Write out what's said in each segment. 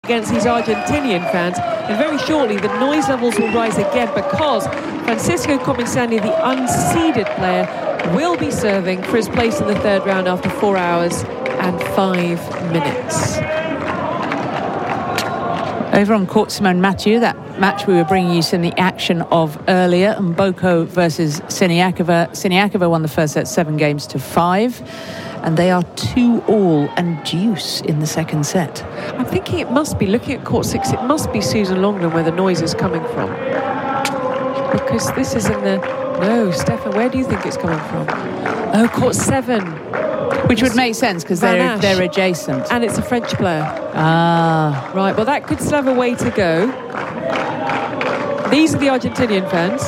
against these Argentinian fans. And very shortly, the noise levels will rise again because Francisco Comesaña, the unseeded player, will be serving for his place in the third round after 4 hours and 5 minutes. Over on court, Simone Mathieu, that match we were bringing you some the action of earlier, Mboko versus Siniakova. Siniakova won the first set 7-5, and they are 2-2 and deuce in the second set. I'm thinking it must be, looking at court 6, it must be Susan Longden where the noise is coming from. Because this is in the... No, Stefan, where do you think it's coming from? Oh, court 7. Which would make sense because they're adjacent. And it's a French player. Ah. Right, well, that could still have a way to go. These are the Argentinian fans.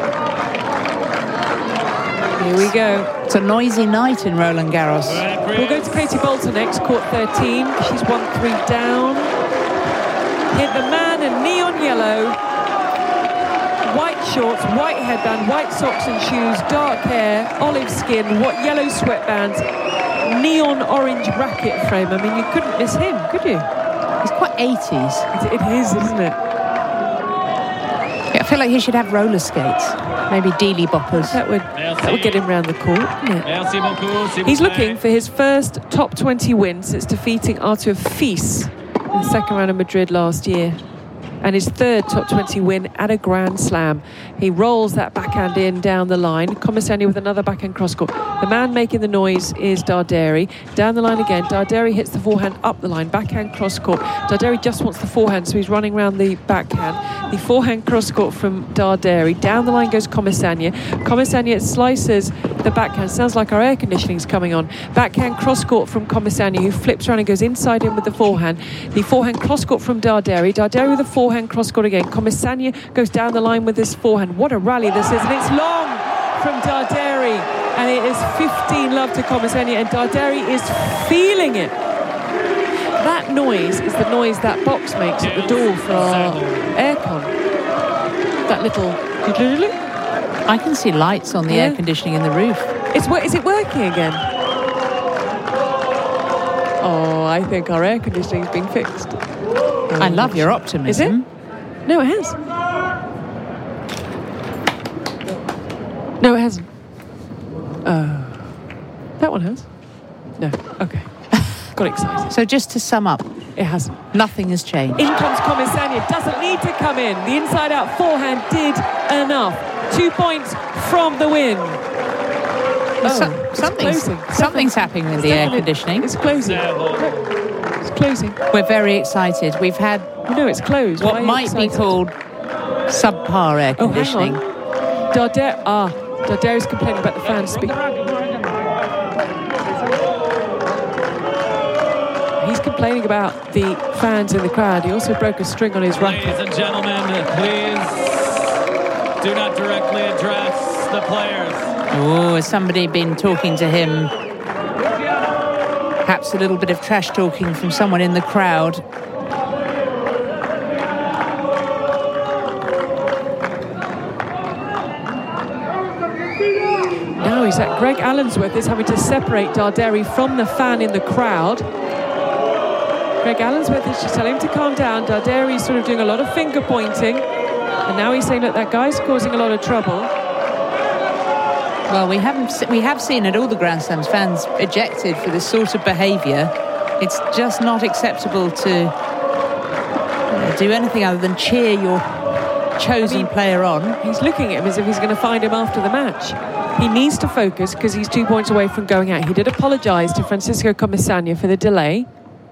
Here we go. It's a noisy night in Roland Garros. We'll go to Katie Boulter next, court 13. She's 1-3 down. Hit the man in neon yellow. White shorts, white headband, white socks and shoes, dark hair, olive skin, yellow sweatbands, neon orange racket frame. I mean, you couldn't miss him, could you? He's quite 80s. It is, isn't it? Yeah, I feel like he should have roller skates. Maybe dealy boppers. That would get him round the court, wouldn't it? He's looking for his first top 20 win since defeating Artur Fils in the second round of Madrid last year. And his third top 20 win at a Grand Slam. He rolls that backhand in down the line. Comesaña with another backhand cross-court. The man making the noise is Darderi. Down the line again. Darderi hits the forehand up the line. Backhand cross-court. Darderi just wants the forehand, so he's running around the backhand. The forehand cross-court from Darderi. Down the line goes Comesaña. Comesaña slices the backhand. Sounds like our air conditioning's coming on. Backhand cross-court from Comesaña, who flips around and goes inside in with the forehand. The forehand cross-court from Darderi. Darderi with the forehand cross-court again. Comesaña goes down the line with this forehand. What a rally this is, and it's long from Darderi, and it is 15-love to Comesaña, and Darderi is feeling it. That noise is the noise that box makes at the door for our aircon. That little... I can see lights on the air conditioning in the roof. Is it working again? Oh, I think our air conditioning's been fixed. I love your optimism. Is it? No, it has. No, it hasn't. Oh. That one has? No. Okay. Got excited. So just to sum up, it hasn't. Nothing has changed. In comes Comesaña. Doesn't need to come in. The inside-out forehand did enough. 2 points from the win. Something's happening with the air conditioning. It's closing. It's closing. We're very excited. We've had... No, it's closed. What might be called subpar air conditioning. Oh, Darderi's complaining about the fan speed. He's complaining about the fans in the crowd. He also broke a string on his racket. Ladies and gentlemen, please do not directly address the players. Oh, has somebody been talking to him? Perhaps a little bit of trash talking from someone in the crowd. Now he's at Greg Allensworth is having to separate Darderi from the fan in the crowd. Greg Allensworth is just telling him to calm down. Darderi's sort of doing a lot of finger pointing. And now he's saying that guy's causing a lot of trouble. Well, we have seen at all the Grand Slams fans ejected for this sort of behaviour. It's just not acceptable to do anything other than cheer your chosen player on. He's looking at him as if he's going to find him after the match. He needs to focus because he's 2 points away from going out. He did apologise to Francisco Comesaña for the delay.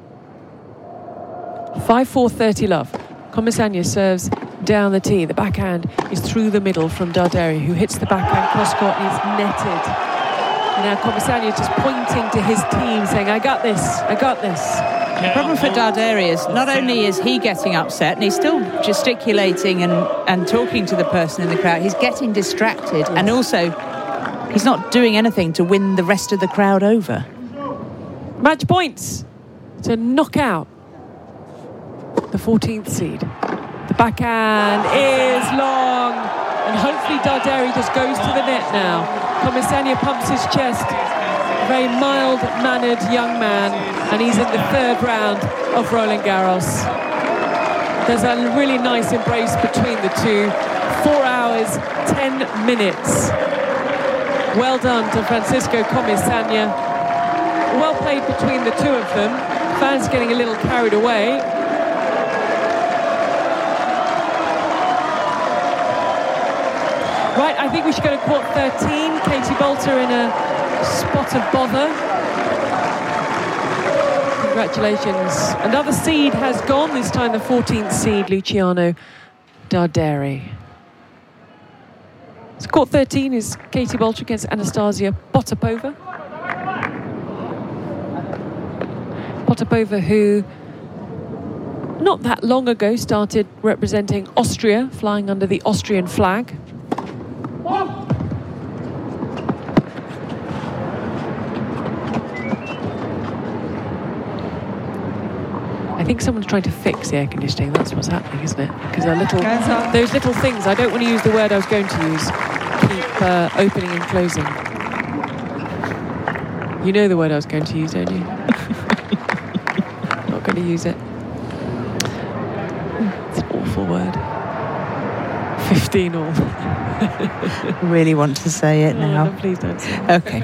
5-4, 30-love. Comesaña serves down the tee. The backhand is through the middle from Darderi, who hits the backhand cross-court and is netted. And now Comesaña is just pointing to his team, saying, I got this, I got this. The problem for Darderi is not only is he getting upset, and he's still gesticulating and talking to the person in the crowd, he's getting distracted, and also he's not doing anything to win the rest of the crowd over. Match points to knock out the 14th seed. The backhand is long, and hopefully Darderi just goes to the net now. Comesaña pumps his chest. A very mild-mannered young man, and he's in the third round of Roland Garros. There's a really nice embrace between the two. 4 hours, 10 minutes. Well done to Francisco Comesaña. Well played between the two of them. Fans getting a little carried away. Right, I think we should go to court 13. Katie Boulter in a spot of bother. Congratulations. Another seed has gone, this time the 14th seed, Luciano Darderi. So court 13 is Katie Boulter against Anastasia Potapova. Potapova, who not that long ago started representing Austria, flying under the Austrian flag. I think someone's trying to fix the air conditioning. That's what's happening, isn't it? Because those little things, I don't want to use the word I was going to use, keep opening and closing. You know the word I was going to use, don't you? Not going to use it. It's an awful word. 15 all. Really want to say it now. No, please don't say it. Okay.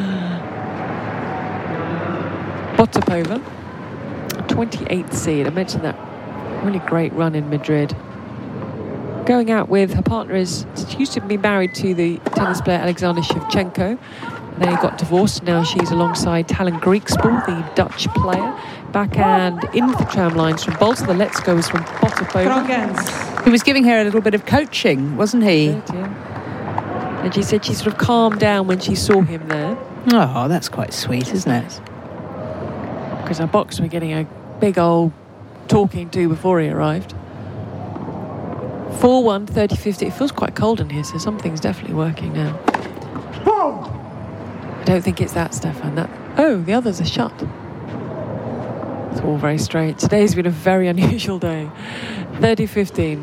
Potapova, 28th seed. I mentioned that really great run in Madrid. Going out with her partner she used to be married to the tennis player Alexander Shevchenko. They got divorced. Now she's alongside Talon Griekspoor, the Dutch player. Backhand into the tram lines from Boulter. The let's go was from Potapova. He was giving her a little bit of coaching, wasn't he? Yeah. And she said she sort of calmed down when she saw him there. Oh, that's quite sweet, isn't it? Because our boxers were getting a big old talking to before he arrived. 4-1, 30-50. It feels quite cold in here, so something's definitely working now. I don't think it's that, Stefan. The others are shut. It's all very straight. Today's been a very unusual day. 30-15.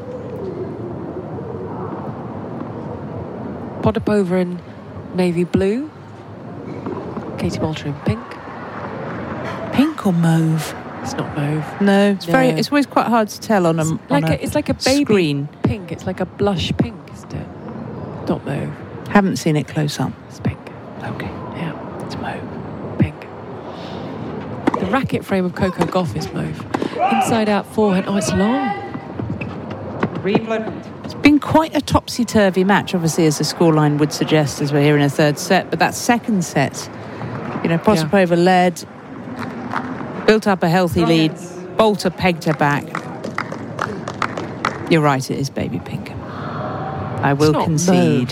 Potapova in navy blue. Katie Boulter in pink. Pink or mauve? It's not mauve. No, it's always quite hard to tell on it's like a baby screen. Pink. It's like a blush pink, isn't it? Not mauve. Haven't seen it close up. It's pink. Okay. Yeah, it's mauve. Pink. The racket frame of Coco Gauff is mauve. Inside out forehand. Oh, it's long. It's been quite a topsy-turvy match, obviously, as the scoreline would suggest, as we're here in a third set. But that second set, Potapova led, built up a healthy lead. Boulter pegged her back. You're right, it is baby pink. I will concede.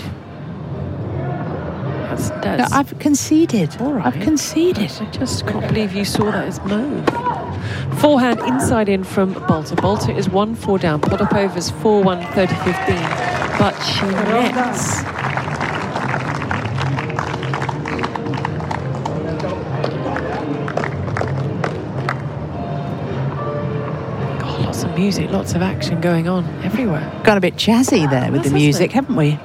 No, I've conceded. All right. I've conceded. I just can't believe you saw that as mauve. Forehand inside in from Boulter. Boulter is 1-4 down. Potapova's 4-1, 30-15. But she nets. God, lots of music, lots of action going on everywhere. Got a bit jazzy there with the music, haven't we?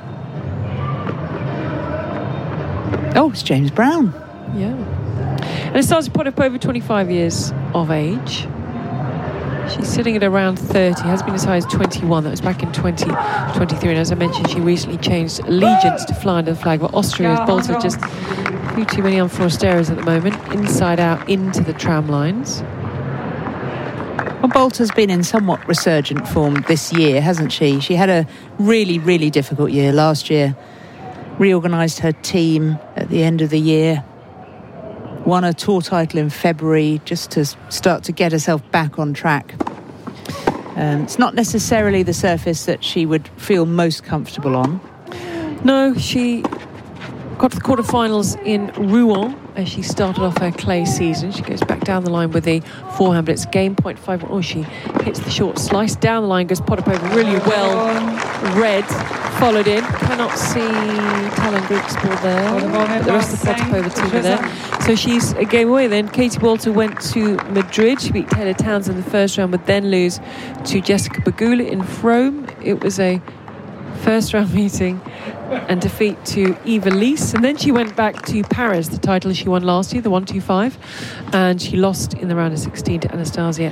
Oh, it's James Brown. Yeah. Anastasia Potapova, 25 years of age. She's sitting at around 30, has been as high as 21. That was back in 2023. And as I mentioned, she recently changed allegiance to fly under the flag of Austria. As Boulter just a few too many unforced errors at the moment. Inside out into the tram lines. Well, Boulter's been in somewhat resurgent form this year, hasn't she? She had a really, really difficult year last year. Reorganised her team at the end of the year. Won a tour title in February just to start to get herself back on track. It's not necessarily the surface that she would feel most comfortable on. No, she got to the quarterfinals in Rouen as she started off her clay season. She goes back down the line with the forehand, but it's game point 5. Oh, she hits the short slice. Down the line goes Potapova, really well read, followed in. Cannot see Talon Griekspoor there, but the rest of the Potapova team are there. So she's a game away then. Katie Boulter went to Madrid. She beat Taylor Townsend in the first round, would then lose to Jessica Pegula in Rome. It was a first round meeting and defeat to Eva Lees, and then she went back to Paris, the title she won last year, the 125, and she lost in the round of 16 to Anastasia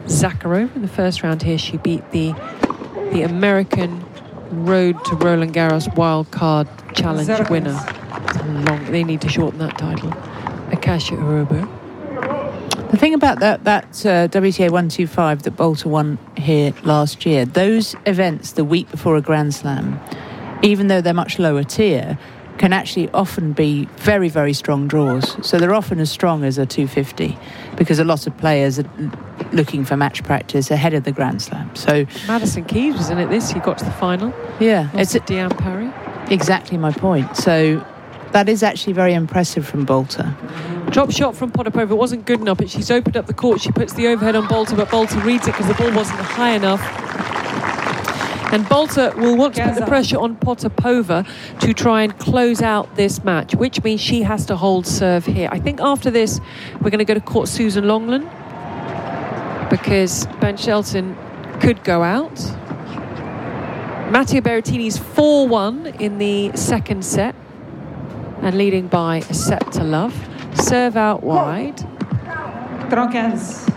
Zakharova in the first round here. She beat the American Road to Roland Garros Wild Card Challenge winner. They need to shorten that title. Akasia Urubu. The thing about that WTA 125 that Bolter won here last year, those events the week before a Grand Slam, even though they're much lower tier, can actually often be very, very strong draws. So they're often as strong as a 250 because a lot of players are looking for match practice ahead of the Grand Slam. So Madison Keys was in it this. He got to the final. Yeah. It's a Diane Parry. Exactly my point. So that is actually very impressive from Bolter. Drop shot from Potapova. It wasn't good enough, but she's opened up the court. She puts the overhead on Bolter, but Bolter reads it because the ball wasn't high enough. And Bolter will want to put the pressure on Potapova to try and close out this match, which means she has to hold serve here. I think after this, we're going to go to court Susan Longland because Ben Shelton could go out. Matteo Berrettini's 4-1 in the second set and leading by a set to love. Serve out wide. Troncas.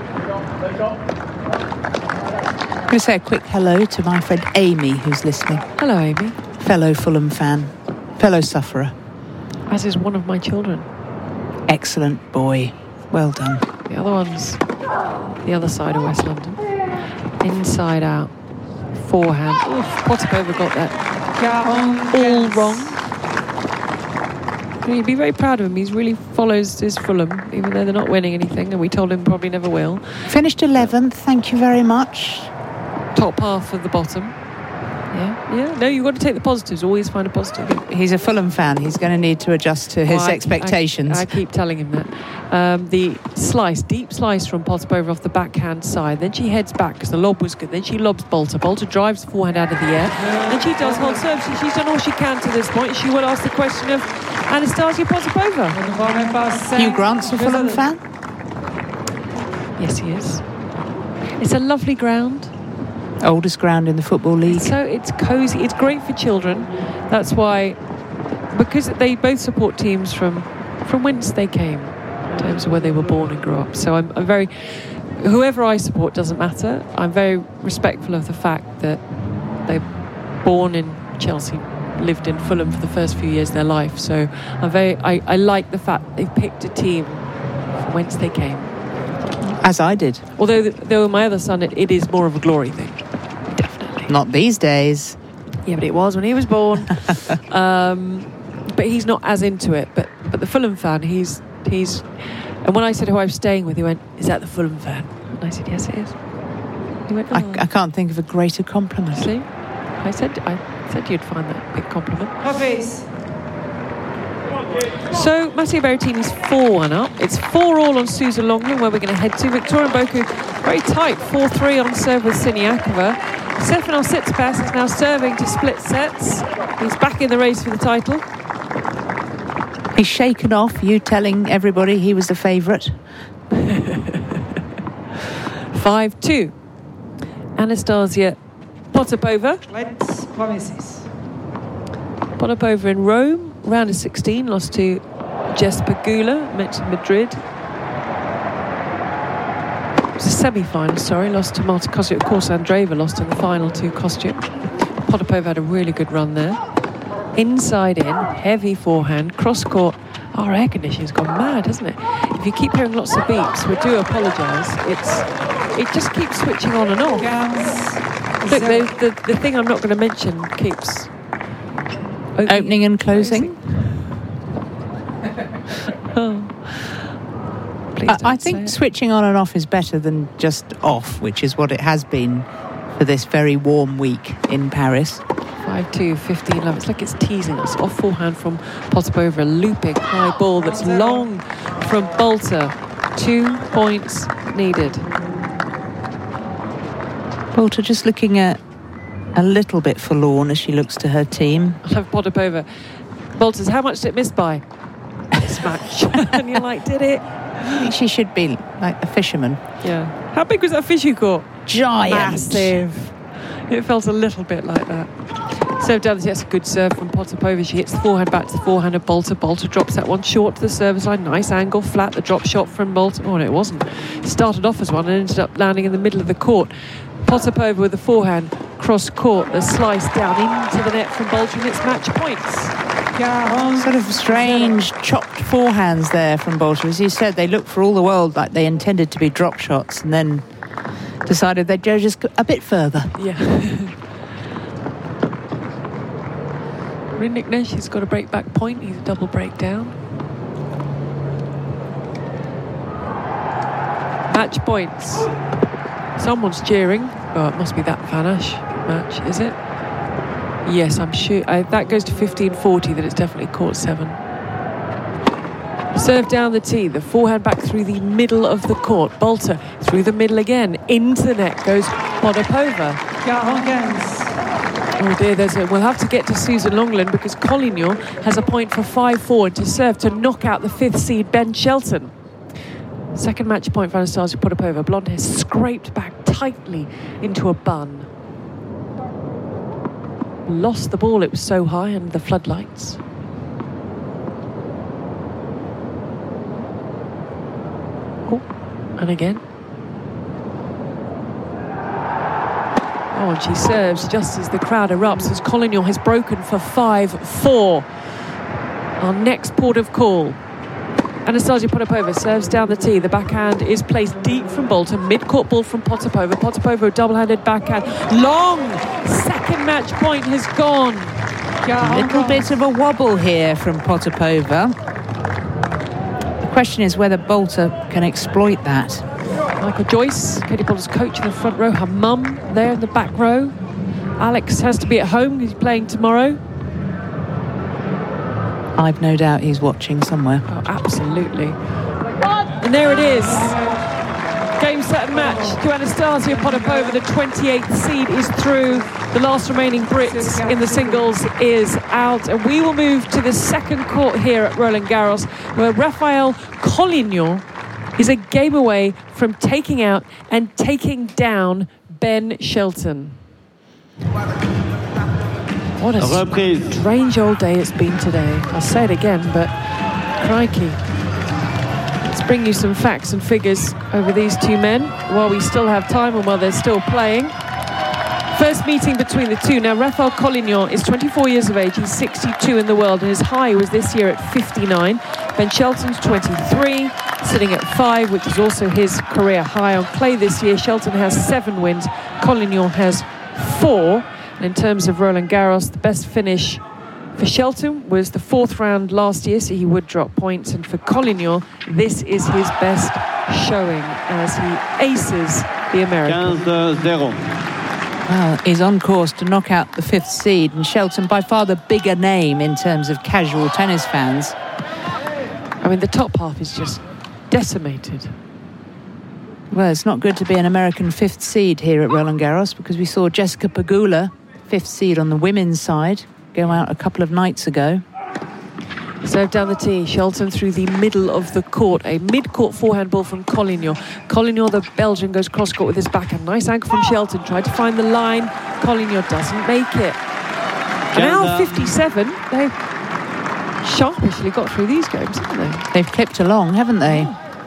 I'm going to say a quick hello to my friend Amy, who's listening. Hello, Amy. Fellow Fulham fan, fellow sufferer. As is one of my children. Excellent boy. Well done. The other one's the other side of West London. Inside out. Forehand. Oof, Potapova got that all wrong. You'd be very proud of him. He really follows his Fulham, even though they're not winning anything, and we told him probably never will. Finished 11th, thank you very much. Top half of the bottom. Yeah. No, you've got to take the positives. Always find a positive. He's a Fulham fan. He's going to need to adjust to his expectations. I keep telling him that. The deep slice from Potapova off the backhand side. Then she heads back because the lob was good. Then she lobs Bolter. Bolter drives the forehand out of the air. And she does hold serve. She's done all she can to this point. She will ask the question of Anastasia Potapova. Hugh Grant's a Fulham fan? Yes, he is. It's a lovely ground. Oldest ground in the Football League. So it's cosy. It's great for children. That's why, because they both support teams from whence they came, in terms of where they were born and grew up. So I'm very, whoever I support doesn't matter. I'm very respectful of the fact that they're born in Chelsea, lived in Fulham for the first few years of their life. So I like the fact they've picked a team from whence they came. As I did. Although my other son, it is more of a glory thing. Definitely. Not these days. Yeah, but it was when he was born. But he's not as into it. But the Fulham fan, he's. And when I said who I was staying with, he went, "Is that the Fulham fan?" And I said, "Yes, it is." He went, "Oh." I can't think of a greater compliment. See, I said you'd find that a big compliment. So Matteo Berrettini's 4-1 up. It's 4-all on Susan Longland, where we're going to head to. Victoria Mboku, very tight, 4-3 on serve with Siniakova. Stefanos Tsitsipas is now serving to split sets. He's back in the race for the title. He's shaken off you telling everybody he was the favourite. 5-2. Anastasia Potapova. Potapova in Rome, round of 16, lost to Jess Pegula, mentioned Madrid. It was a semi-final, lost to Marta Kostyuk. Of course, Andreeva lost in the final to Kostyuk. Potapova had a really good run there. Inside in, heavy forehand, cross-court. Our air conditioning's gone mad, hasn't it? If you keep hearing lots of beeps, we do apologise. It just keeps switching on and off. Look, the thing I'm not going to mention keeps... Opening and closing. I think switching on and off is better than just off, which is what it has been for this very warm week in Paris. 5-2, 15 love. It's like it's teasing us. Off forehand from Potapova, a looping high ball that's long from Bolter. 2 points needed. Bolter just looking at a little bit forlorn as she looks to her team. I love Potapova. Bolter's, how much did it miss by? This match. And you're like, did it? I think she should be like a fisherman. Yeah. How big was that fish you caught? Giant. Massive. It felt a little bit like that. Serve down, that's a good serve from Potapova. She hits the forehand back to the forehand of Bolter. Bolter drops that one short to the service line. Nice angle, flat. The drop shot from Bolter. Oh, no, it wasn't. It started off as one and ended up landing in the middle of the court. Potapova with the forehand, cross court. The slice down into the net from Bolter, and it's match points. Sort of strange chopped forehands there from Bolter. As you said, they looked for all the world like they intended to be drop shots and then decided they'd go just a bit further. Yeah. Rinniknesh, he's got a break back point. He's a double breakdown. Match points. Someone's cheering. Oh, it must be that Vanash match, is it? Yes, I'm sure. That goes to 15-40, that it's definitely court 7. Serve down the tee. The forehand back through the middle of the court. Bolter through the middle again. Into the net goes Potapova. Oh dear, we'll have to get to Susan Longland because Collignon has a point for 5-4 to serve to knock out the 5th seed Ben Shelton. Second match point for Anastasia Potapova. Blonde hair scraped back tightly into a bun. Lost the ball, it was so high under the floodlights. Oh, and again. Oh, and she serves just as the crowd erupts as Collignon has broken for 5-4. Our next port of call. Anastasia Potapova serves down the tee. The backhand is placed deep from Bolter. Mid-court ball from Potapova. Potapova double-handed backhand. Long! Second match point has gone. A little bit of a wobble here from Potapova. The question is whether Bolter can exploit that. Michael Joyce, Katie Bolter's coach in the front row. Her mum there in the back row. Alex has to be at home. He's playing tomorrow. I've no doubt he's watching somewhere. Oh, absolutely. And there it is. Game, set and match to Anastasia Potapova. The 28th seed is through. The last remaining Brit in the singles is out. And we will move to the second court here at Roland Garros, where Rafael Collignon is a game away from taking out and taking down Ben Shelton. What a strange old day it's been today. I'll say it again, but crikey. Let's bring you some facts and figures over these two men while we still have time and while they're still playing. First meeting between the two. Now, Rafael Collignon is 24 years of age. He's 62 in the world, and his high was this year at 59. Ben Shelton's 23, sitting at 5, which is also his career high on clay this year. Shelton has 7 wins. Collignon has 4. And in terms of Roland Garros, the best finish for Shelton was the 4th round last year, so he would drop points. And for Collignon, this is his best showing as he aces the American. 15-0. Well, he's on course to knock out the 5th seed, and Shelton by far the bigger name in terms of casual tennis fans. I mean, the top half is just decimated. Well, it's not good to be an American 5th seed here at Roland Garros, because we saw Jessica Pegula, 5th seed on the women's side, go out a couple of nights ago. Serve down the tee. Shelton through the middle of the court. A mid-court forehand ball from Collignon. Collignon, the Belgian, goes cross-court with his backhand. Nice angle from Shelton. Tried to find the line. Collignon doesn't make it. Now 57. They've sharpishly got through these games, haven't they? They've clipped along, haven't they?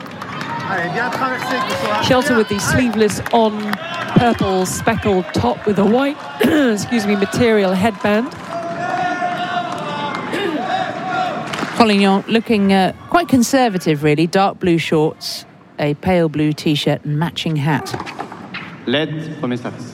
Shelton with the sleeveless on purple speckled top with a white material headband. Collignon looking quite conservative, really. Dark blue shorts, a pale blue t-shirt and matching hat. LED, premier service.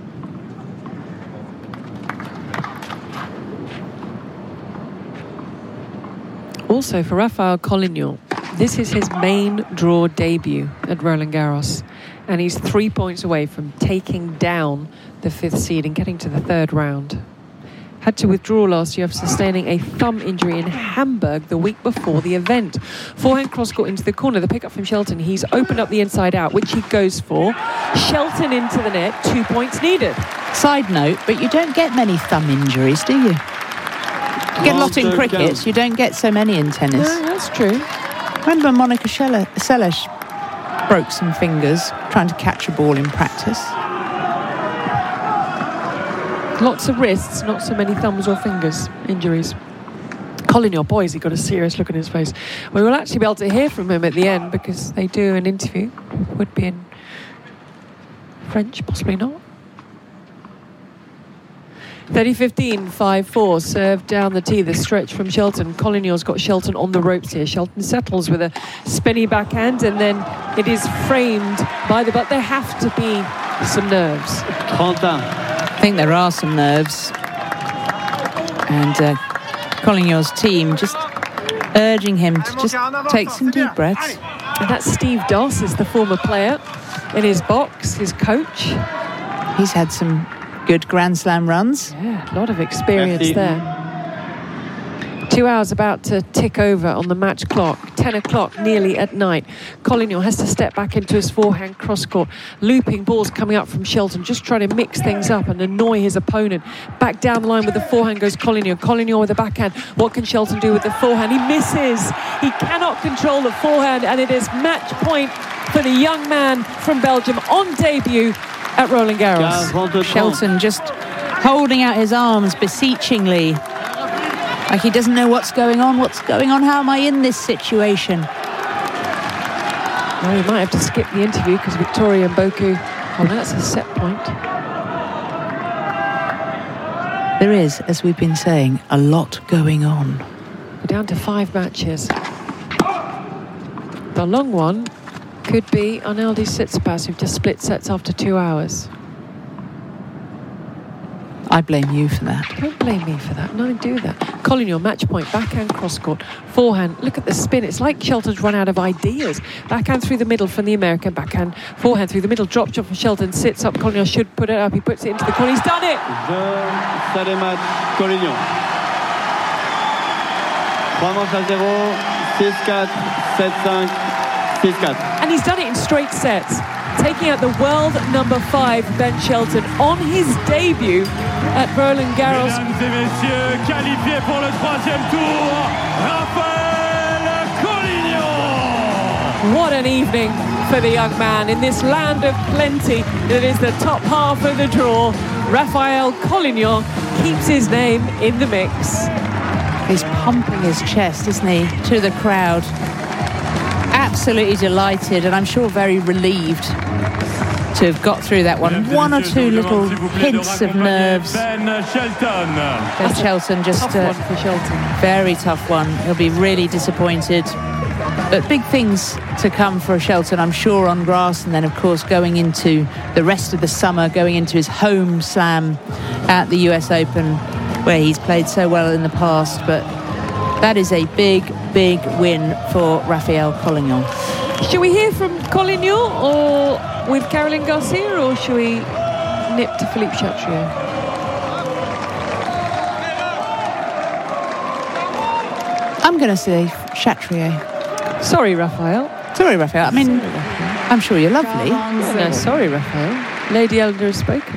Also for Rafael Collignon, this is his main draw debut at Roland Garros, and he's 3 points away from taking down the 5th seed and getting to the 3rd round. Had to withdraw last year after sustaining a thumb injury in Hamburg the week before the event. Forehand cross-court into the corner. The pickup from Shelton. He's opened up the inside out, which he goes for. Shelton into the net. 2 points needed. Side note, but you don't get many thumb injuries, do you? You get a lot in cricket. You don't get so many in tennis. No, that's true. Remember Monica Seles broke some fingers trying to catch a ball in practice. Lots of wrists, not so many thumbs or fingers injuries. Collignon, boy, has he got a serious look on his face. We will actually be able to hear from him at the end because they do an interview. It would be in French, possibly not. 30-15, 5-4, served down the tee, the stretch from Shelton. Collignon's got Shelton on the ropes here. Shelton settles with a spinny backhand, and then it is framed by the... But there have to be some nerves. I think there are some nerves. And Collignon's team just urging him to just take some deep breaths. And that's Steve Doss, is the former player in his box, his coach. He's had some good Grand Slam runs. Yeah, a lot of experience there. 2 hours about to tick over on the match clock. 10 o'clock, nearly at night. Collignon has to step back into his forehand cross-court. Looping balls coming up from Shelton, just trying to mix things up and annoy his opponent. Back down the line with the forehand goes Collignon. Collignon with the backhand. What can Shelton do with the forehand? He misses. He cannot control the forehand, and it is match point for the young man from Belgium on debut at Roland Garros. Shelton just holding out his arms beseechingly, like he doesn't know what's going on. What's going on? How am I in this situation? Well, he might have to skip the interview because Victoria Mboku, oh, that's a set point. There is, as we've been saying, a lot going on. We're down to 5 matches. The long one could be Arnaldi Tsitsipas, who've just split sets after 2 hours. I blame you for that. Don't blame me for that. No, do that. Collignon, match point, backhand cross-court, forehand. Look at the spin. It's like Shelton's run out of ideas. Backhand through the middle from the American, backhand, forehand through the middle, drop shot from Shelton, sits up. Collignon should put it up. He puts it into the corner. He's done it! Sademat Collignon. 3-0, 6-4, 7-5, 6-4. And he's done it in straight sets, taking out the world number 5, Ben Shelton, on his debut at Roland Garros. Mesdames et messieurs, qualifié pour le 3e tour, Raphaël Collignon. What an evening for the young man in this land of plenty that is the top half of the draw. Raphaël Collignon keeps his name in the mix. He's pumping his chest, isn't he, to the crowd. Absolutely delighted, and I'm sure very relieved to have got through that one. One or two little hints of nerves. Ben Shelton. Ben Shelton, just tough one for Shelton. Very tough one. He'll be really disappointed. But big things to come for Shelton, I'm sure, on grass, and then of course going into the rest of the summer, going into his home slam at the US Open, where he's played so well in the past. But that is a big win for Raphaël Collignon. Should we hear from Collignon or with Caroline Garcia, or should we nip to Philippe Chatrier? I'm going to say Chatrier. Sorry, Raphael. Sorry, Raphael. I mean, I'm sure you're lovely. No, sorry, Raphael. Lady Eleanor has spoken.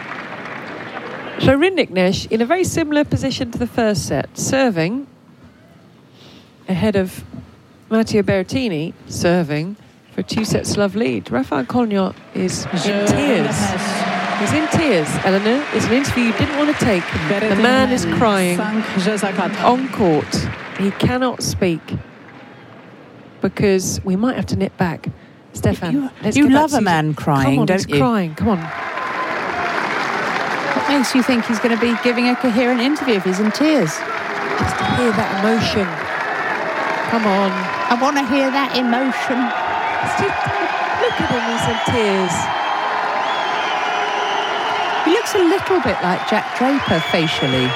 So Rinderknecht in a very similar position to the first set, serving ahead of Matteo Berrettini, serving for a 2-set love lead. Raphaël Collignon is in tears. He's in tears, Eleanor. It's an interview you didn't want to take. The man is crying on court. He cannot speak because we might have to nip back. Stefan, you love a man crying, don't you? He's crying. Come on. What makes you think he's going to be giving a coherent interview if he's in tears? Just to hear that emotion. Come on. I want to hear that emotion. Look at him, he's in tears. He looks a little bit like Jack Draper facially.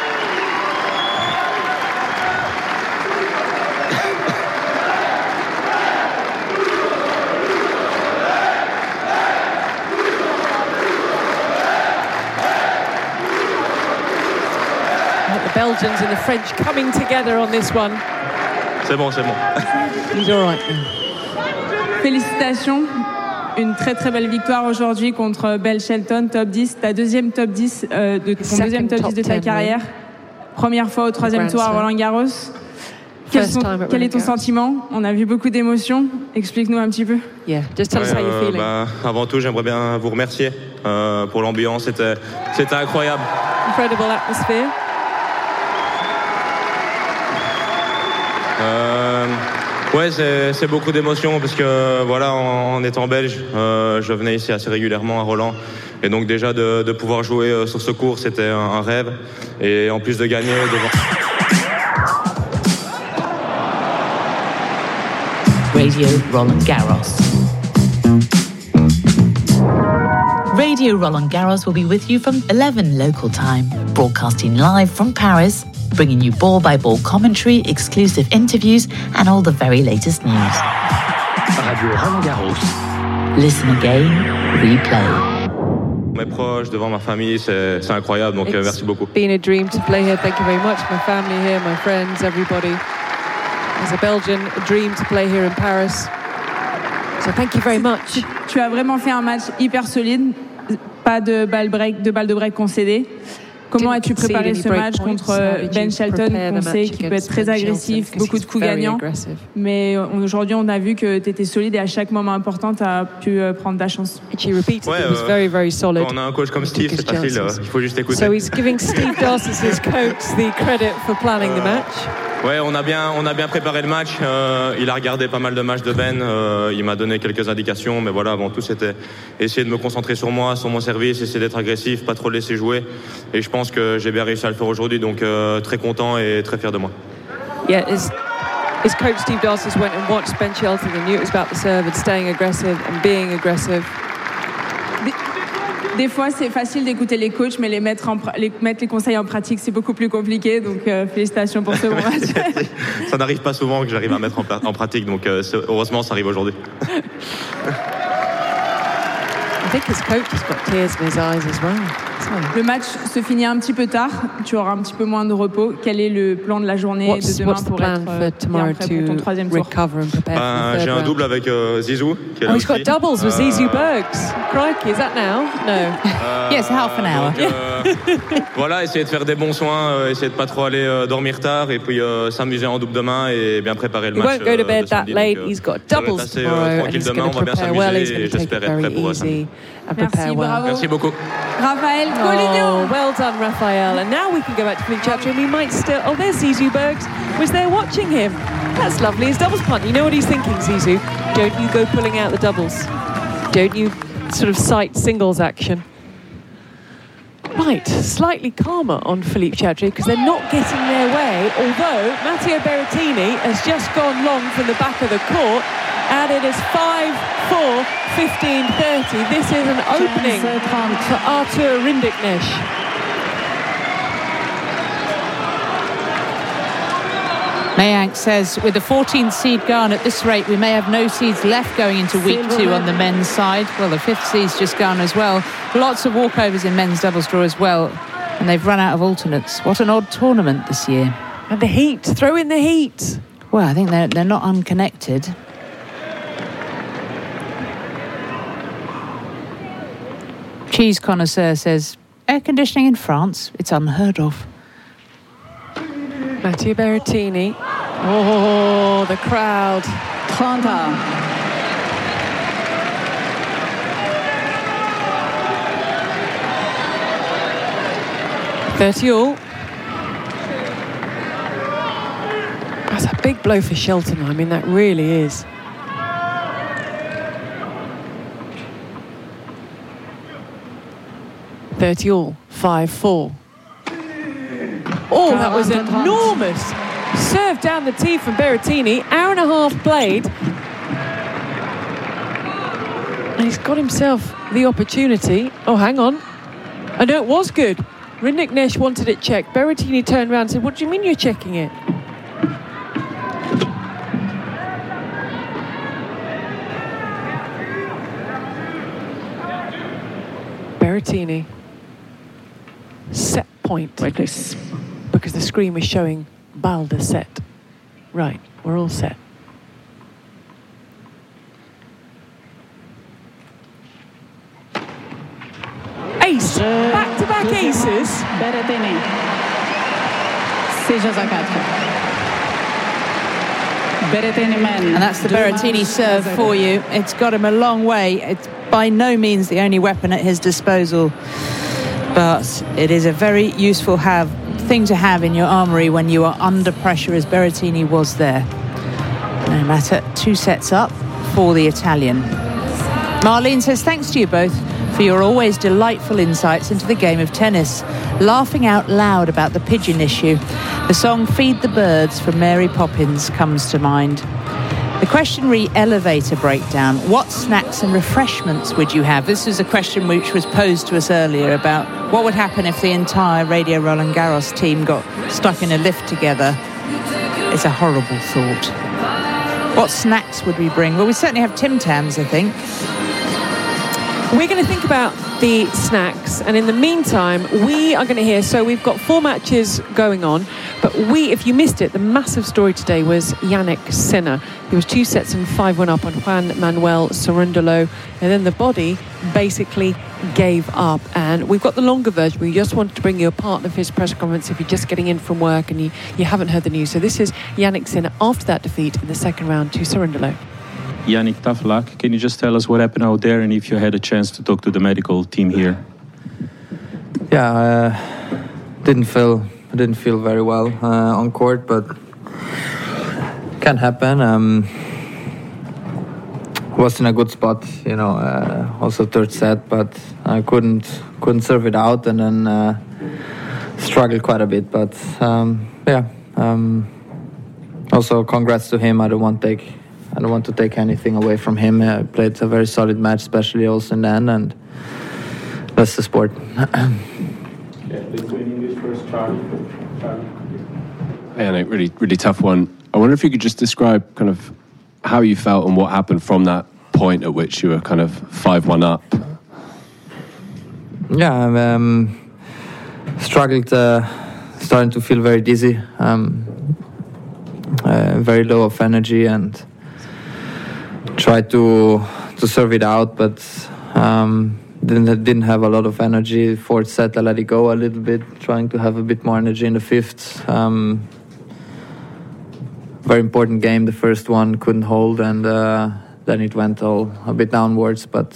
The Belgians and the French coming together on this one. C'est bon. He's all right now. Félicitations, une très belle victoire aujourd'hui contre Ben Shelton, top 10, ton deuxième top 10 de ta carrière. Première fois au 3e tour à Roland Garros. Quel est ton sentiment? On a vu beaucoup d'émotions. Explique-nous un petit peu. Yeah, just tell us how you're feeling. Avant tout, j'aimerais bien vous remercier pour l'ambiance. C'était incroyable. Incredible atmosphere. Ouais, c'est beaucoup d'émotions parce que voilà, en étant belge, je venais ici assez régulièrement à Roland. Et donc déjà de pouvoir jouer sur ce court, c'était un rêve. Et en plus de gagner devant... Radio Roland Garros. Radio Roland Garros will be with you from 11 local time, broadcasting live from Paris, bringing you ball-by-ball commentary, exclusive interviews, and all the very latest news. Radio Roland Garros. Listen again, replay. Mes proches, devant ma famille, c'est incroyable, donc merci beaucoup. It's been a dream to play here. Thank you very much. My family here, my friends, everybody. As a Belgian, a dream to play here in Paris. So thank you very much. Tu as vraiment fait un match hyper solide. Pas de balle de break concédée. Comment as-tu préparé ce match contre Ben Shelton, qu'on sait qui peut être très agressif, beaucoup de coups gagnants. Mais aujourd'hui, on a vu que tu étais solide et à chaque moment important, tu as pu prendre ta chance. Quand on a un coach comme Steve, c'est facile, il faut juste écouter. So he's giving Steve Darcis, his coach, the credit for planning the match. Ouais, on a bien préparé le match. Il a regardé pas mal de matchs de Ben. Il m'a donné quelques indications, mais voilà, avant tout, c'était essayer de me concentrer sur moi, sur mon service, essayer d'être agressif, pas trop le laisser jouer. Et je pense que j'ai bien réussi à le faire aujourd'hui, donc très content et très fier de moi. Yeah, his coach Steve Darcis went and watched Ben Shelton and knew it was about the serve and staying aggressive and being aggressive. Des fois, c'est facile d'écouter les coachs, mais mettre les conseils en pratique, c'est beaucoup plus compliqué. Donc, félicitations pour ce bon match. Ça n'arrive pas souvent que j'arrive à mettre en pratique, donc heureusement, ça arrive aujourd'hui. I think his coach has got tears in his eyes as well. Le match se finit un petit peu tard. Tu auras un petit peu moins de repos. Quel est le plan de la journée de demain pour être bien prêt pour ton troisième tour? J'ai un double avec Zizou. Qui est là he's got doubles with Zizou Bergs. Crikey, is that now? No. Yes, half an hour. Donc, voilà, essayer de faire des bons soins, essayer de pas trop aller dormir tard et puis s'amuser en double demain et bien préparer le match. He won't go to bed that late. He's got doubles tomorrow and he's going to prepare well. He's going to take it very easy and prepare well. Merci beaucoup. Raphaël Collignon. Oh, well done, Raphael. And now we can go back to Philippe Chatrier and we might still... Oh, there's Zizou Bergs. Was there watching him. That's lovely. His doubles punt. You know what he's thinking, Zizou? Don't you go pulling out the doubles. Don't you sort of sight singles action. Right, slightly calmer on Philippe Chatrier because they're not getting their way, although Matteo Berrettini has just gone long from the back of the court, and it is 5-4, 15-30. This is an opening for Artur Rinderknecht. Mayank says, with the 14th seed gone at this rate, we may have no seeds left going into week 2 on the men's side. Well, the 5th seed's just gone as well. Lots of walkovers in men's doubles draw as well. And they've run out of alternates. What an odd tournament this year. And the heat. Throw in the heat. Well, I think they're not unconnected. Cheese connoisseur says, air conditioning in France? It's unheard of. Matteo Berrettini. Oh, the crowd. 30 all. That's a big blow for Shelton. I mean, that really is. $30 all. 5-4. Oh, that was enormous. Serve down the tee from Berrettini. Hour and a half played. And he's got himself the opportunity. Oh, hang on. I know it was good. Rinderknecht wanted it checked. Berrettini turned around and said, what do you mean you're checking it? Berrettini. Set point. Right, please. Because the screen was showing Balder set. Right, we're all set. Ace! Back-to-back aces. Berrettini. 6-4. And that's the Berrettini serve for you. It's got him a long way. It's by no means the only weapon at his disposal, but it is a very useful thing to have in your armoury when you are under pressure, as Berrettini was there. No matter, 2 sets up for the Italian. Marlene says, thanks to you both for your always delightful insights into the game of tennis. Laughing out loud about the pigeon issue. The song Feed the Birds from Mary Poppins comes to mind. The question elevator breakdown. What snacks and refreshments would you have? This is a question which was posed to us earlier about what would happen if the entire Radio Roland Garros team got stuck in a lift together. It's a horrible thought. What snacks would we bring? Well, we certainly have Tim Tams, I think. We're going to think about the snacks, and in the meantime we are going to hear, so we've got 4 matches going on, but if you missed it, the massive story today was Jannik Sinner. He was 2 sets and 5-1 up on Juan Manuel Cerundolo, and then the body basically gave up. And we've got the longer version. We just wanted to bring you a part of his press conference if you're just getting in from work and you haven't heard the news. So this is Jannik Sinner after that defeat in the second round to Cerundolo. Jannik, tough luck. Can you just tell us what happened out there and if you had a chance to talk to the medical team here? Yeah, I didn't feel very well on court, but can happen. Was in a good spot, also third set, but I couldn't serve it out, and then struggled quite a bit. But also congrats to him. I don't want to take anything away from him. He played a very solid match, especially also in the end, and that's the sport. Please winning this first try. Yeah, really, really tough one. I wonder if you could just describe kind of how you felt and what happened from that point at which you were kind of 5-1 up. Yeah, struggled, starting to feel very dizzy, very low of energy, and tried to serve it out, but didn't have a lot of energy. Fourth set, I let it go a little bit, trying to have a bit more energy in the fifth. Very important game. The first one couldn't hold, and then it went all a bit downwards. But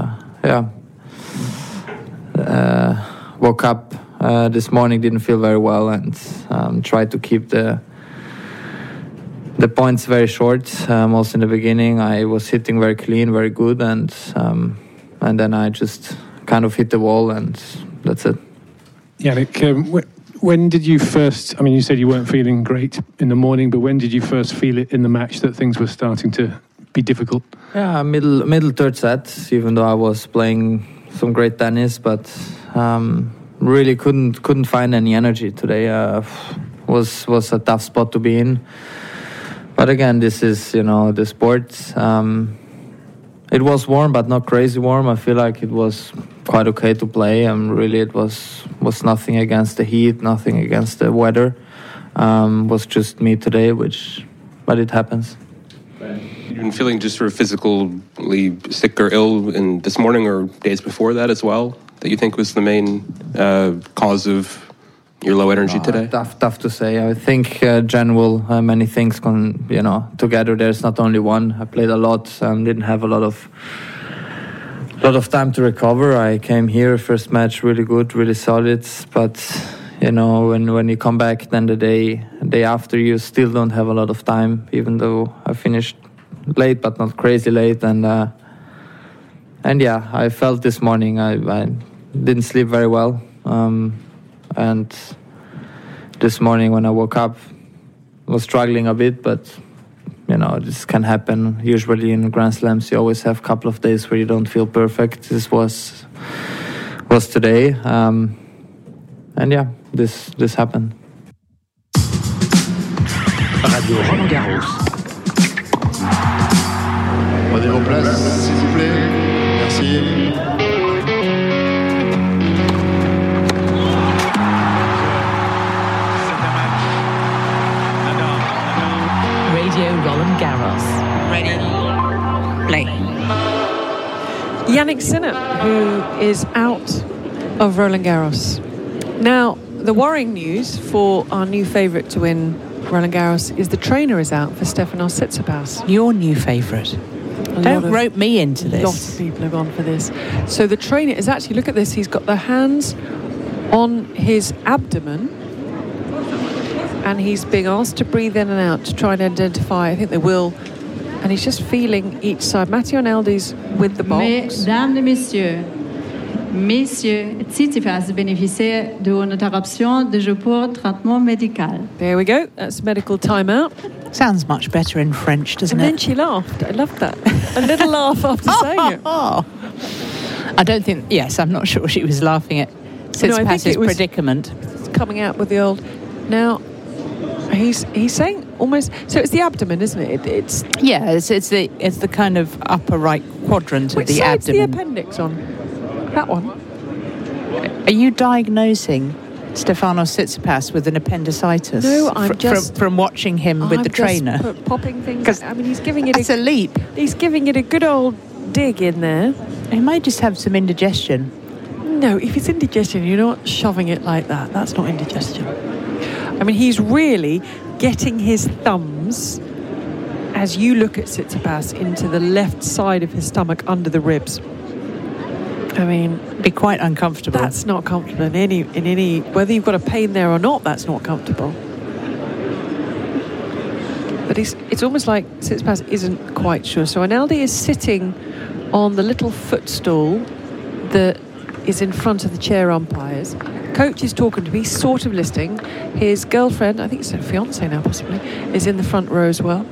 woke up this morning, didn't feel very well, and tried to keep the points very short. Also in the beginning, I was hitting very clean, very good, and then I just kind of hit the wall, and that's it. Jannik, when did you first, I mean, you said you weren't feeling great in the morning, but when did you first feel it in the match that things were starting to be difficult? Yeah, middle third set, even though I was playing some great tennis, but really couldn't find any energy today. Was a tough spot to be in. But again, this is, the sport. It was warm, but not crazy warm. I feel like it was quite okay to play, and really it was nothing against the heat, nothing against the weather. Was just me today, but it happens. You've been feeling just sort of physically sick or ill in this morning or days before that as well, that you think was the main cause of your low energy today? Tough to say. I think general many things together. There's not only one. I played a lot. Didn't have a lot of time to recover. I came here, first match really good, really solid. But when you come back, then the day after, you still don't have a lot of time. Even though I finished late, but not crazy late. And yeah, I felt this morning I didn't sleep very well. And this morning when I woke up, I was struggling a bit, but this can happen. Usually in Grand Slams, you always have a couple of days where you don't feel perfect. This was today, and yeah, this happened. Radio Roland Garros. Prenez vos places, s'il vous plaît. Merci. Roland Garros. Ready? Play. Jannik Sinner, who is out of Roland Garros. Now, the worrying news for our new favourite to win Roland Garros is the trainer is out for Stefanos Tsitsipas. Your new favourite. Don't rope me into this. Lots of people have gone for this. So the trainer is actually, look at this, he's got the hands on his abdomen and he's being asked to breathe in and out to try and identify, I think they will, and he's just feeling each side. Matteo Rinaldi's with the box. Mesdames et messieurs, Monsieur Tsitsipas bénéficiait d'une interruption de jeu pour traitement médical. There we go. That's medical timeout. Sounds much better in French, doesn't it? And then she laughed. I loved that. A little laugh after saying it. I don't think... Yes, I'm not sure she was laughing at Tsitsipas's predicament. Coming out with the old... Now, he's saying almost... So it's the abdomen, isn't it? It's the kind of upper right quadrant of the abdomen. Which side's the appendix on? That one. Are you diagnosing Stefanos Tsitsipas with an appendicitis? No, I'm just from watching him with the trainer. Just popping things. I mean, he's giving it a leap. He's giving it a good old dig in there. He might just have some indigestion. No, if it's indigestion, you're not shoving it like that. That's not indigestion. I mean, he's really getting his thumbs, as you look at Tsitsipas, into the left side of his stomach under the ribs. I mean, be quite uncomfortable. That's not comfortable in any whether you've got a pain there or not. That's not comfortable. But it's almost like Tsitsipas isn't quite sure. So Rinaldi is sitting on the little footstool that is in front of the chair umpires. Coach is talking to me, sort of listening. His girlfriend, I think it's her fiance now possibly, is in the front row as well.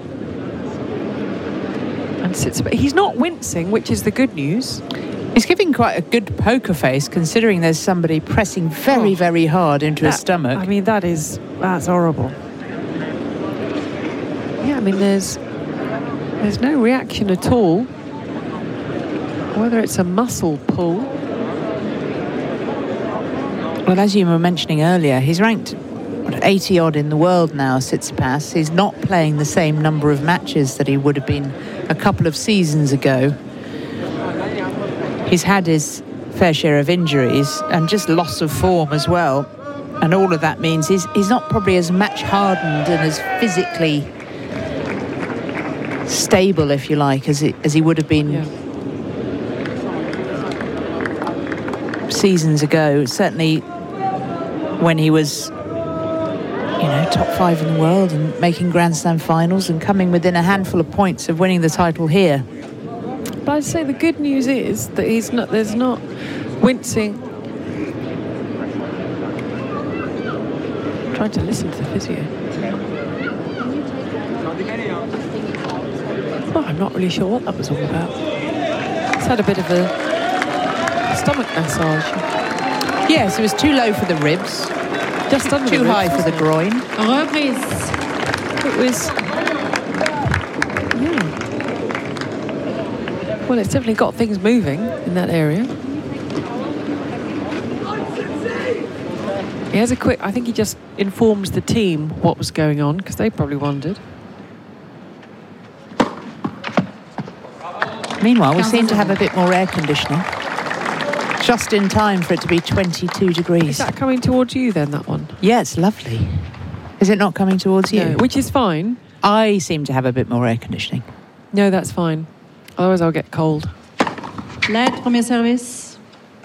And Tsitsipas, he's not wincing, which is the good news. He's giving quite a good poker face, considering there's somebody pressing very, very hard into his stomach. I mean, that's horrible. Yeah, I mean, there's no reaction at all. Whether it's a muscle pull. Well, as you were mentioning earlier, he's ranked 80 odd in the world now, Tsitsipas. He's not playing the same number of matches that he would have been a couple of seasons ago. He's had his fair share of injuries and just loss of form as well. And all of that means he's not probably as match hardened and as physically stable, if you like, as he would have been seasons ago. Certainly when he was, top 5 in the world and making Grand Slam finals and coming within a handful of points of winning the title here. But I'd say the good news is that there's not wincing. I'm trying to listen to the physio. Oh, I'm not really sure what that was all about. It's had a bit of a stomach massage. Yes, it was too low for the ribs. Just under too the ribs, high for the groin. Reprise. It was... Well, it's definitely got things moving in that area. He has I think he just informs the team what was going on, because they probably wondered. Meanwhile, we seem to have a bit more air conditioning. Just in time for it to be 22 degrees. Is that coming towards you then, that one? Yeah, it's lovely. Is it not coming towards you? No, which is fine. I seem to have a bit more air conditioning. No, that's fine. Otherwise I'll get cold. Light, premier service.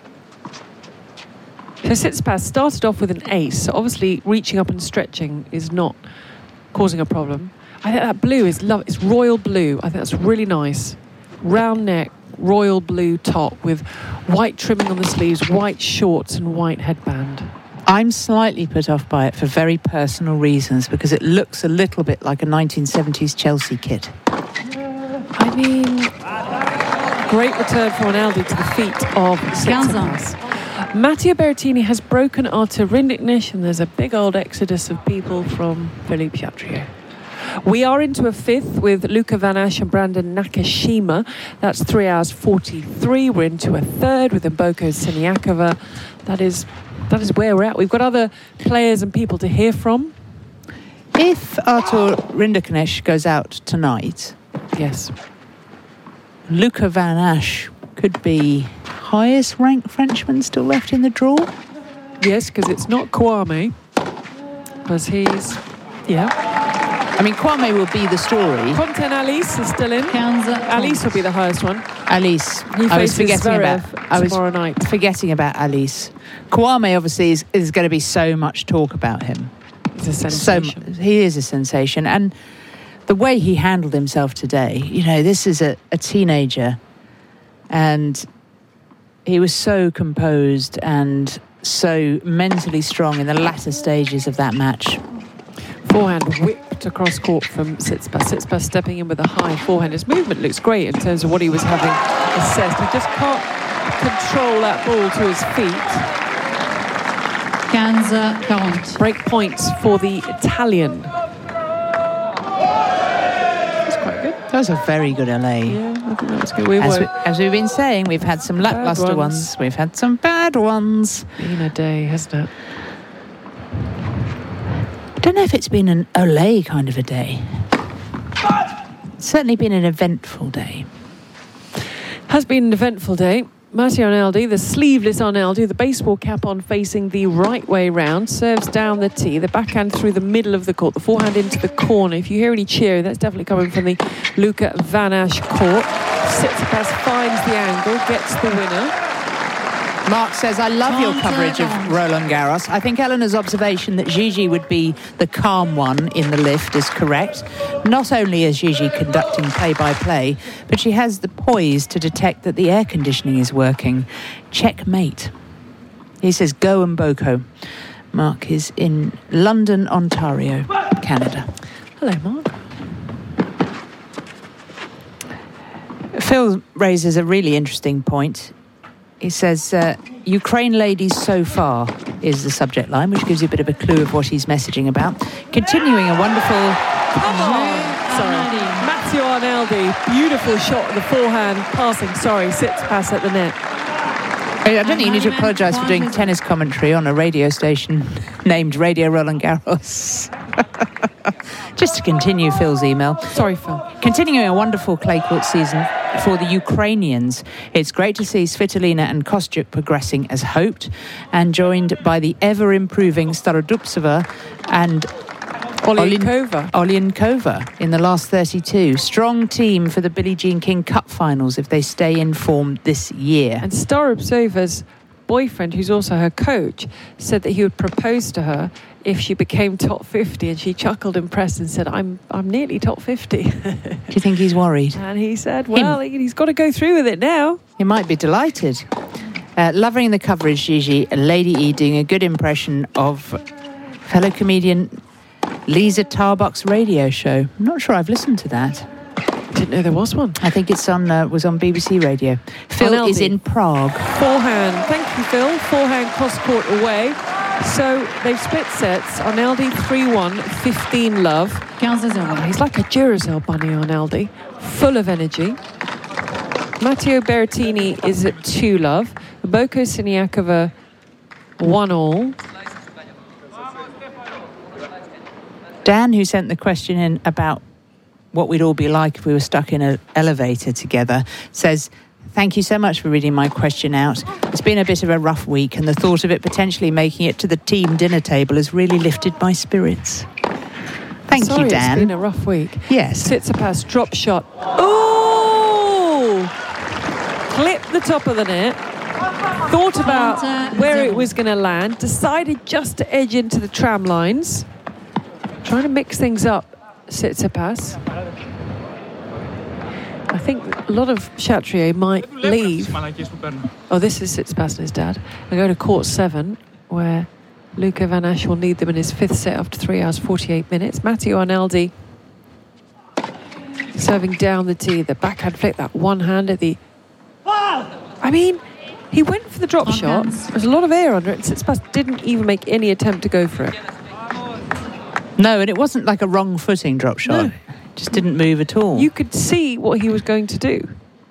So Tsitsipas started off with an ace. So obviously reaching up and stretching is not causing a problem. I think that blue is it's royal blue. I think that's really nice. Round neck, royal blue top with white trimming on the sleeves, white shorts and white headband. I'm slightly put off by it for very personal reasons, because it looks a little bit like a 1970s Chelsea kit. I mean, great return from Rinaldi to the feet of Tsitsipas. Matteo Berrettini has broken Arthur Rinderknecht, and there's a big old exodus of people from Philippe Chatrier. We are into a fifth with Luca Van Asch and Brandon Nakashima. That's 3 hours 43. We're into a third with Mboko Siniakova. That is where we're at. We've got other players and people to hear from. If Arthur Rinderknecht goes out tonight, yes, Luca Van Asch could be highest ranked Frenchman still left in the draw. Yes, because it's not Kouame, because he's I mean, Kwame will be the story. Conte and Alice is still in. Alice will be the highest one. Alice. I was forgetting about Alice. Kwame obviously is going to be so much talk about him. He's a sensation. He is a sensation. And the way he handled himself today, you know, this is a teenager, and he was so composed and so mentally strong in the latter stages of that match. Forehand whipped across court from Tsitsipas. Tsitsipas stepping in with a high forehand. His movement looks great in terms of what he was having assessed. He just can't control that ball to his feet. 15-40. Break points for the Italian. That's quite good. That was a very good LA. Yeah, I think that was good. As we've been saying, we've had some lackluster ones. We've had some bad ones. Been a day, hasn't it? I don't know if it's been an Olé kind of a day. It's certainly been an eventful day. Has been an eventful day. Matteo Arnaldi, the sleeveless Arnaldi, the baseball cap on, facing the right way round, serves down the tee, the backhand through the middle of the court, the forehand into the corner. If you hear any cheering, that's definitely coming from the Luca Van Asch court. Tsitsipas finds the angle, gets the winner. Mark says, I love your coverage of Roland Garros. I think Eleanor's observation that Gigi would be the calm one in the lift is correct. Not only is Gigi conducting play-by-play, but she has the poise to detect that the air conditioning is working. Checkmate. He says, go and Boko. Mark is in London, Ontario, Canada. Hello, Mark. Phil raises a really interesting point. He says, Ukraine ladies so far is the subject line, which gives you a bit of a clue of what he's messaging about. Continuing a wonderful... Come on! Sorry. Matteo Arnaldi, beautiful shot of the forehand passing. Sorry, Tsitsipas at the net. I don't think you need to apologise for doing tennis commentary on a radio station named Radio Roland Garros. Just to continue Phil's email. Sorry, Phil. Continuing a wonderful clay court season for the Ukrainians. It's great to see Svitolina and Kostyuk progressing as hoped, and joined by the ever-improving Starodubtseva and Olienkova in the last 32. Strong team for the Billie Jean King Cup finals if they stay in form this year. And Starodubtseva's boyfriend, who's also her coach, said that he would propose to her if she became top 50, and she chuckled impressed and said, I'm nearly top 50. Do you think he's worried? And he said, well, he's got to go through with it now. He might be delighted. Loving the coverage, Gigi. Lady E doing a good impression of fellow comedian Lisa Tarbuck's radio show. I'm not sure I've listened to that. Didn't know there was one. I think it's was on BBC Radio. Phil Arnaldi is in Prague. Forehand. Thank you, Phil. Forehand cross court away. So they've split sets. Arnaldi 3-1, 15 love. He's like a Duracell bunny, Arnaldi. Full of energy. Matteo Berrettini is at 2 love. Boko Siniakova 1-all. Dan, who sent the question in about what we'd all be like if we were stuck in an elevator together, says, thank you so much for reading my question out. It's been a bit of a rough week, and the thought of it potentially making it to the team dinner table has really lifted my spirits. Thank you, Dan. It's been a rough week. Yes. Tsitsipas, drop shot. Oh! Clipped the top of the net. Thought about where it was going to land. Decided just to edge into the tram lines. Trying to mix things up, Tsitsipas. I think a lot of Chatrier might leave. Oh, this is Tsitsipas and his dad. And go to court 7, where Luca Van Asch will need them in his 5th set after 3 hours, 48 minutes. Matteo Arnaldi serving down the tee. The backhand flick, that one hand at the... I mean, he went for the drop shot. There's a lot of air under it. Tsitsipas didn't even make any attempt to go for it. No, and it wasn't like a wrong footing drop shot. No. Just didn't move at all. You could see what he was going to do.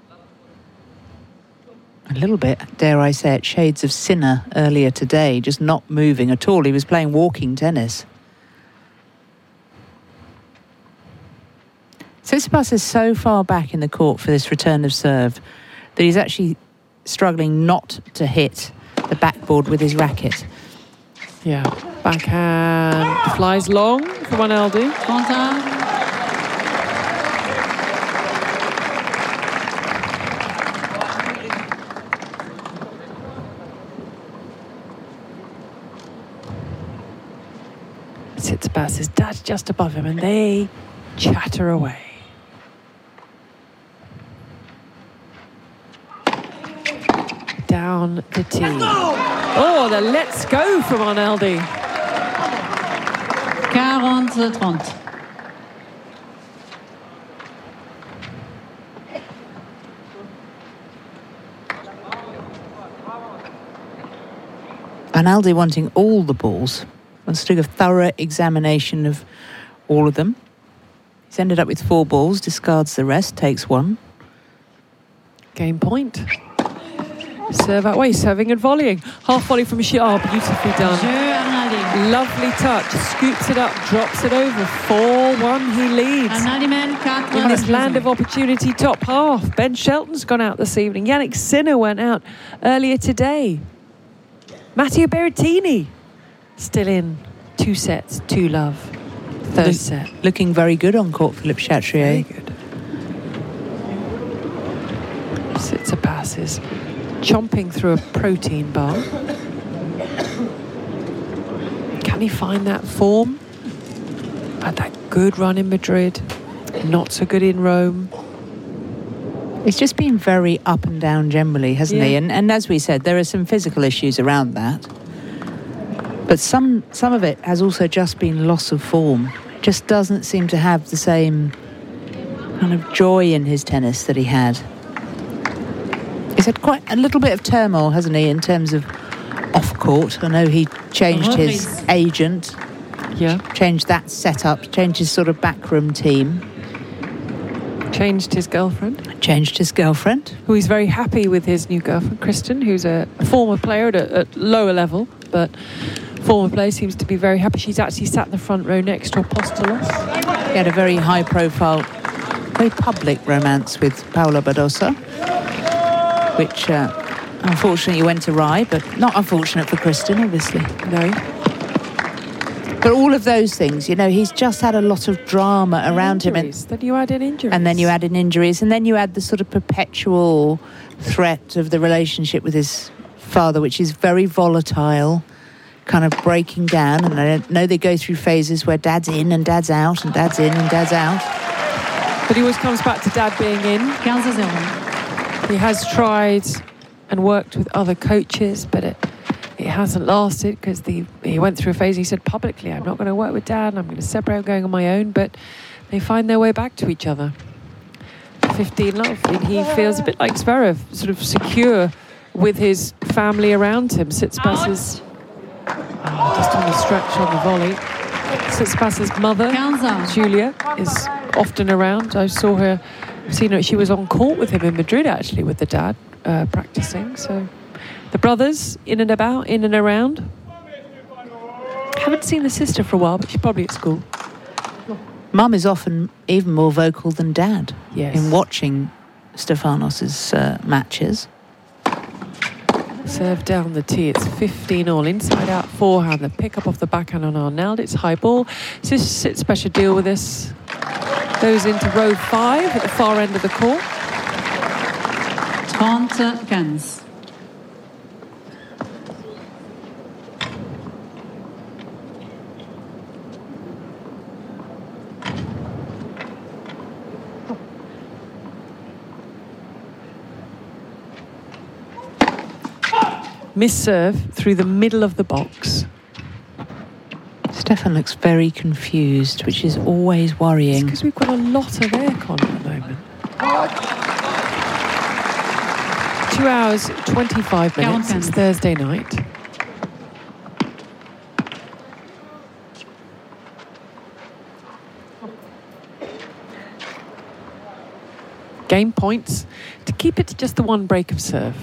A little bit, dare I say it, shades of Sinner earlier today, just not moving at all. He was playing walking tennis. Tsitsipas is so far back in the court for this return of serve that he's actually struggling not to hit the backboard with his racket. Yeah, backhand flies long from Arnaldi. 30. Tsitsipas, his dad's just above him, and they chatter away. Down the tee. Oh, the let's go from Arnaldi. 40-30. Arnaldi wanting all the balls. Wants to do a thorough examination of all of them. He's ended up with 4 balls, discards the rest, takes 1. Game point. Serve that way, serving and volleying. Half volley from Shiar, beautifully done. Lovely touch, scoops it up, drops it over. 4-1, he leads. In this land of opportunity, top half. Ben Shelton's gone out this evening. Yannick Sinner went out earlier today. Matteo Berrettini still in. 2 sets, 2-love. Third set. Looking very good on court, Philippe Chatrier. Very good. Tsitsipas is chomping through a protein bar. Can he find that form? Had that good run in Madrid, not so good in Rome. He's just been very up and down generally, hasn't he? And as we said, there are some physical issues around that. But some of it has also just been loss of form. Just doesn't seem to have the same kind of joy in his tennis that he had. He's had quite a little bit of turmoil, hasn't he, in terms of off-court. I know he changed his agent, changed that setup, changed his sort of backroom team. Changed his girlfriend. Who he's very happy with his new girlfriend, Kristen, who's a former player at a lower level, but former player seems to be very happy. She's actually sat in the front row next to Apostolos. He had a very high-profile, very public romance with Paula Badosa, which unfortunately went awry, but not unfortunate for Kristen, obviously. No. But all of those things, you know, he's just had a lot of drama around him. And then you add in injuries. And then you add in injuries. And then you add the sort of perpetual threat of the relationship with his father, which is very volatile, kind of breaking down. And I know they go through phases where dad's in and dad's out and dad's in and dad's out. But he always comes back to dad being in. 15-0. He has tried and worked with other coaches, but it hasn't lasted because he went through a phase. He said publicly, I'm not going to work with dad, I'm going to separate, I'm going on my own. But they find their way back to each other. 15-love. And he feels a bit like Zverev, sort of secure with his family around him. Tsitsipas is just on the stretch on the volley. Tsitsipas's mother, Julia, is often around. I've seen her. She was on court with him in Madrid, actually, with the dad practicing. So the brothers in and around. Haven't seen the sister for a while, but she's probably at school. Mum is often even more vocal than dad in watching Stefanos' matches. Serve down the tee. It's 15-all. Inside out forehand. The pick up off the backhand on Arnaldi. It's high ball. Tsitsipas should deal with this. Goes into row 5 at the far end of the court. 30-15. Miss serve through the middle of the box. Stefan looks very confused, which is always worrying. It's because we've got a lot of aircon at the moment. 2 hours, 25 minutes. It's Thursday night. Game points to keep it to just the one break of serve.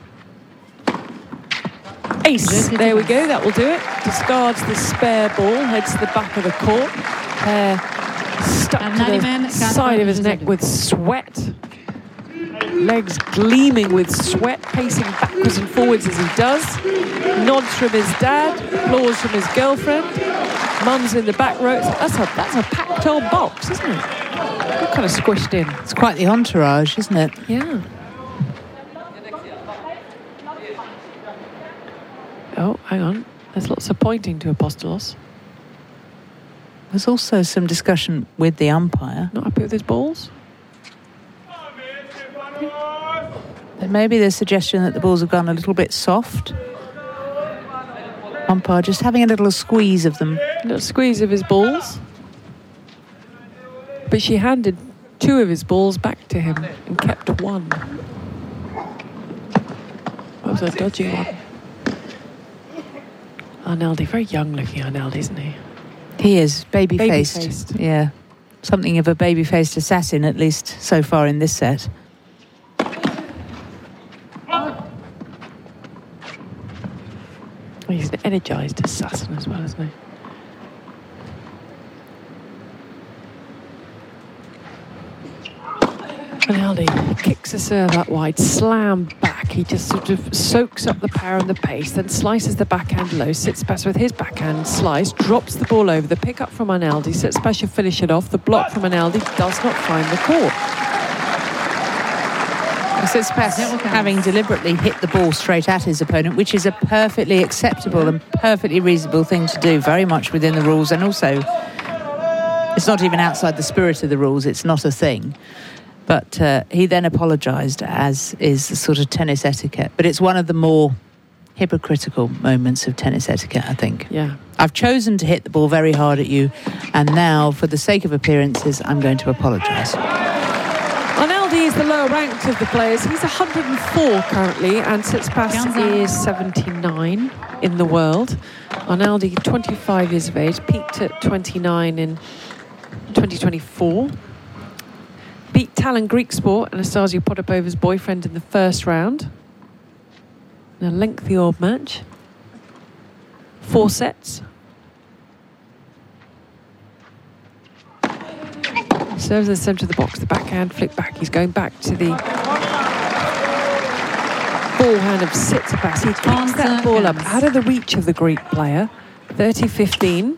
Ace, there we go, that will do it. Discards the spare ball, heads to the back of the court. Stuck to the side of his neck with sweat. Legs gleaming with sweat, pacing backwards and forwards as he does. Nods from his dad, applause from his girlfriend. Munn's in the back row. That's a packed old box, isn't it? All kind of squished in. It's quite the entourage, isn't it? Yeah. Oh, hang on. There's lots of pointing to Apostolos. There's also some discussion with the umpire. Not happy with his balls? There may be the suggestion that the balls have gone a little bit soft. Umpire just having a little squeeze of them. A little squeeze of his balls. But she handed 2 of his balls back to him and kept 1. That was a dodgy one. Arnaldi, very young looking Arnaldi, isn't he? He is, baby-faced. Yeah. Something of a baby-faced assassin, at least so far in this set. He's an energised assassin as well, isn't he? Arnaldi kicks a serve out wide, slam back. He just sort of soaks up the power and the pace, then slices the backhand low. Tsitsipas with his backhand slice, drops the ball over. The pick up from Arnaldi. Tsitsipas should finish it off. The block from Arnaldi does not find the court. Tsitsipas having deliberately hit the ball straight at his opponent, which is a perfectly acceptable and perfectly reasonable thing to do, very much within the rules, and also it's not even outside the spirit of the rules. It's not a thing. But he then apologised, as is the sort of tennis etiquette. But it's one of the more hypocritical moments of tennis etiquette, I think. Yeah. I've chosen to hit the ball very hard at you, and now, for the sake of appearances, I'm going to apologise. Arnaldi is the lower ranked of the players. He's 104 currently, and Tsitsipas is 79 in the world. Arnaldi, 25 years of age, peaked at 29 in 2024. Beat Talon Griekspoor, Anastasia Potapova's boyfriend, in the first round. In a lengthy old match. 4 sets. Serves in the centre of the box, the backhand flick back. He's going back to the forehand of Tsitsipas. He kicks that ball up out of the reach of the Greek player. 30-15.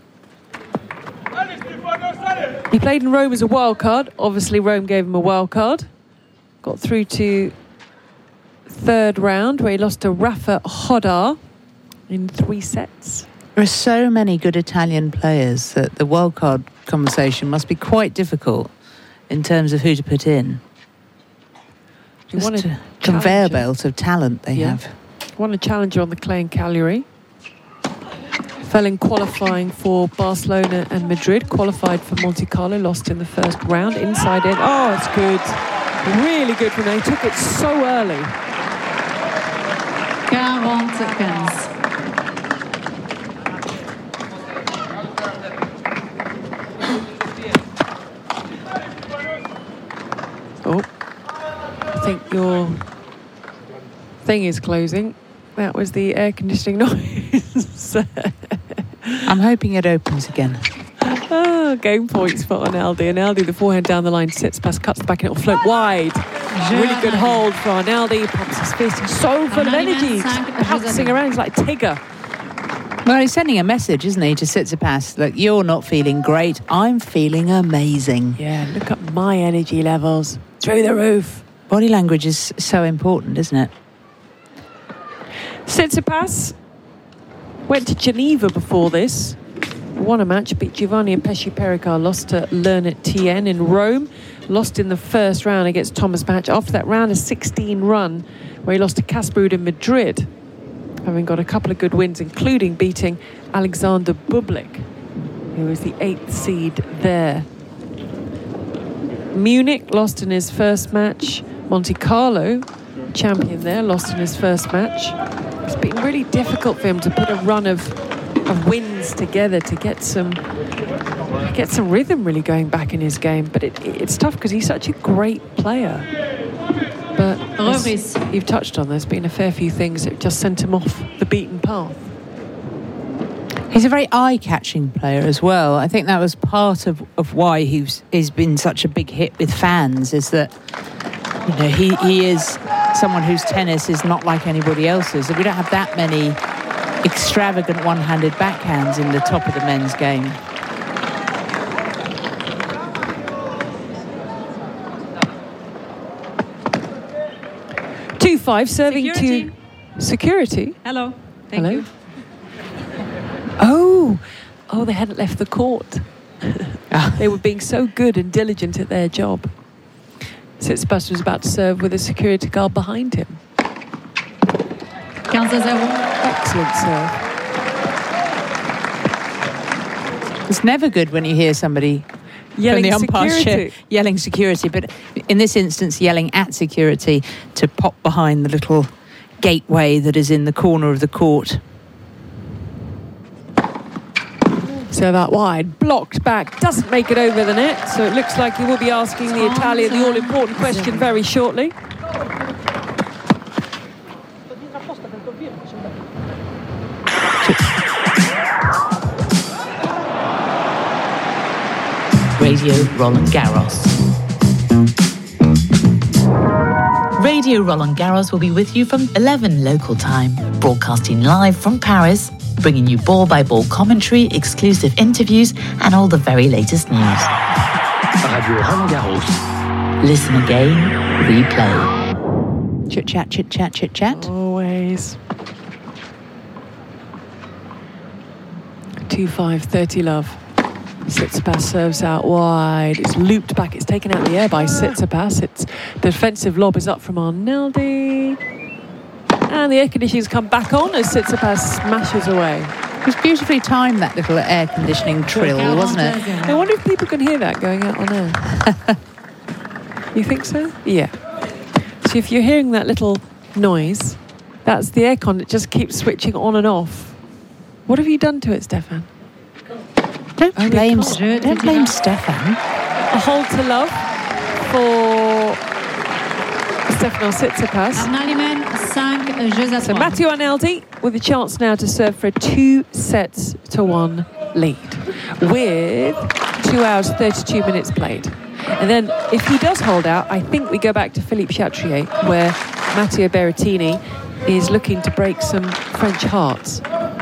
He played in Rome as a wild card. Obviously, Rome gave him a wild card. Got through to 3rd round, where he lost to Rafa Hodar in 3 sets. There are so many good Italian players that the wildcard conversation must be quite difficult in terms of who to put in. Just a conveyor belt of talent they have. Won a challenger on the clay in Cagliari. Fell in qualifying for Barcelona and Madrid. Qualified for Monte Carlo, lost in the first round. Inside in. Oh, it's good. Really good from there. He took it so early. 40 seconds. Oh, I think your thing is closing. That was the air conditioning noise. I'm hoping it opens again. Oh, game points for Arnaldi. Arnaldi, the forehand down the line, Tsitsipas, cuts the back and it'll float wide. Really good hold for Arnaldi. Pumps his fist. He's so full of energy. Bouncing around. He's like Tigger. Well, he's sending a message, isn't he, to Tsitsipas? Look, you're not feeling great. I'm feeling amazing. Yeah, look at my energy levels. Through the roof. Body language is so important, isn't it? Tsitsipas went to Geneva before this. Won a match, beat Giovanni and Pesci Pericard, lost to Lernet Tien in Rome, lost in the first round against Thomas Bach. After that round, a 16 run where he lost to Casper Ruud in Madrid, having got a couple of good wins, including beating Alexander Bublik, who was the 8th seed there. Munich, lost in his first match. Monte Carlo, champion there, lost in his first match. It's been really difficult for him to put a run of wins together to get some rhythm really going back in his game. But it's tough because he's such a great player. But as you've touched on, there's been a fair few things that just sent him off the beaten path. He's a very eye-catching player as well. I think that was part of why he's been such a big hit with fans, is that he is someone whose tennis is not like anybody else's. We don't have that many extravagant one-handed backhands in the top of the men's game. Two-5 serving to Security. Hello. Thank you. Oh, they hadn't left the court. They were being so good and diligent at their job. Tsitsipas was about to serve with a security guard behind him. 15-0. Excellent serve. It's never good when you hear somebody yelling from the umpire's security. chair yelling security, but in this instance, yelling at security to pop behind the little gateway that is in the corner of the court. So that wide, blocked back, doesn't make it over the net. So it looks like he will be asking the Italian the all-important question very shortly. Radio Roland Garros. Radio Roland Garros will be with you from 11 local time, broadcasting live from Paris, bringing you ball-by-ball commentary, exclusive interviews, and all the very latest news. Radio Roland Garros. Listen again, replay. Chit-chat, chit-chat, chit-chat. Always. 2-5, 30 love. Tsitsipas serves out wide. It's looped back. It's taken out the air by Tsitsipas. The defensive lob is up from Arnaldi. And the air conditioning's come back on as Tsitsipas smashes away. It was beautifully timed, that little air conditioning trill, wasn't it? I wonder if people can hear that going out on air. You think so? Yeah. So if you're hearing that little noise, that's the aircon. It just keeps switching on and off. What have you done to it, Stefan? Don't blame Stefan. A hole to love for Stefanos Tsitsipas. So Matteo Arnaldi with a chance now to serve for a 2-1 lead with 2 hours 32 minutes played. And then if he does hold out, I think we go back to Philippe Chatrier, where Matteo Berrettini is looking to break some French hearts.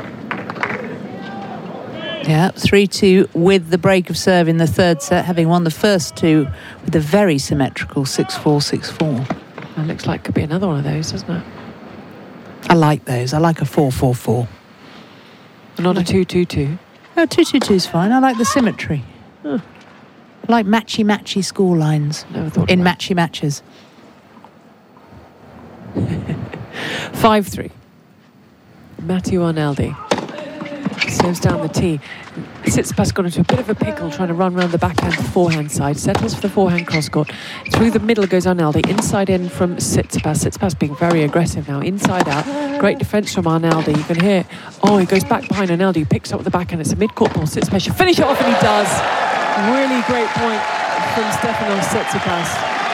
Yeah, 3-2 with the break of serve in the third set, having won the first two with a very symmetrical 6-4, 6-4. That looks like could be another one of those, doesn't it? I like those. I like a 4-4-4. Not a 2-2-2. Oh, 2-2-2 is fine. I like the symmetry. Huh. I like matchy score lines in matchy matches. 5-3. Matteo Arnaldi serves down the tee. Tsitsipas got into a bit of a pickle trying to run around the backhand to forehand side. Settles for the forehand cross court. Through the middle goes Arnaldi. Inside in from Tsitsipas. Tsitsipas being very aggressive now. Inside out. Great defence from Arnaldi. You can hear. Oh, he goes back behind Arnaldi. He picks up with the backhand. It's a mid-court ball. Tsitsipas should finish it off, and he does. Really great point from Stefanos Tsitsipas.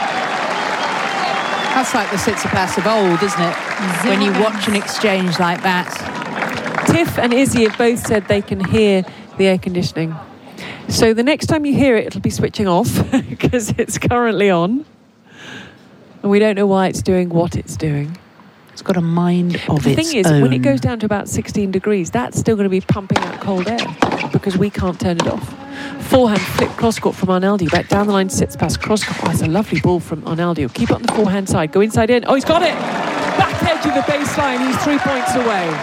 That's like the Tsitsipas of old, isn't it? When you watch an exchange like that. Tiff and Izzy have both said they can hear the air conditioning. So the next time you hear it, it'll be switching off because it's currently on. And we don't know why it's doing what it's doing. It's got a mind of its own. The thing is, when it goes down to about 16 degrees, that's still going to be pumping out cold air because we can't turn it off. Forehand flip cross-court from Arnaldi. Back down the line, Tsitsipas cross-court. Oh, that's a lovely ball from Arnaldi. He'll keep it on the forehand side. Go inside in. Oh, he's got it! Back edge of the baseline. He's 3 points away.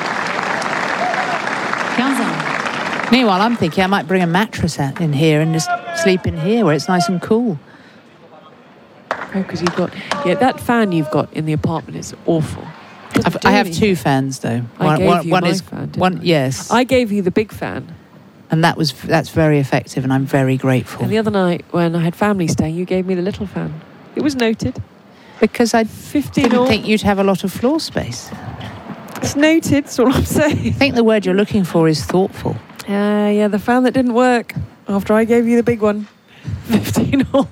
Meanwhile, I'm thinking I might bring a mattress out in here and just sleep in here where it's nice and cool. Oh, because you've got... Yeah, that fan you've got in the apartment is awful. I have two fans, though. I gave you my fan, didn't I? Yes. I gave you the big fan. And that's very effective, and I'm very grateful. And the other night, when I had family staying, you gave me the little fan. It was noted. Because I didn't think you'd have a lot of floor space. It's noted, that's all I'm saying. I think the word you're looking for is thoughtful. Yeah, the fan that didn't work after I gave you the big one. 15-all.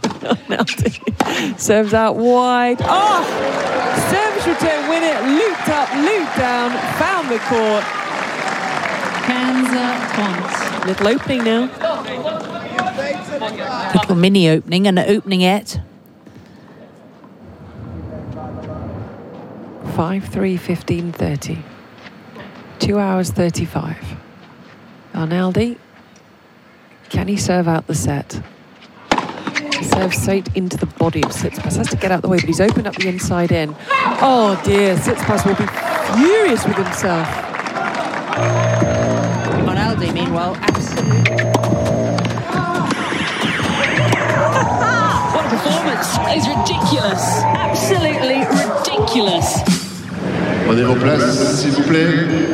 Serves out wide. Oh! Service return, win it. Looped up, looped down, found the court. Little opening now. Little mini opening and an opening-ette. 5-3, 15-30. 2 hours 35. Arnaldi, can he serve out the set? Serve straight into the body of Tsitsipas. Has to get out of the way, but he's opened up the inside in. Oh dear, Tsitsipas will be furious with himself. Arnaldi, meanwhile, absolutely. What a performance! It's ridiculous. Absolutely ridiculous. Prenez vos places, s'il vous plaît.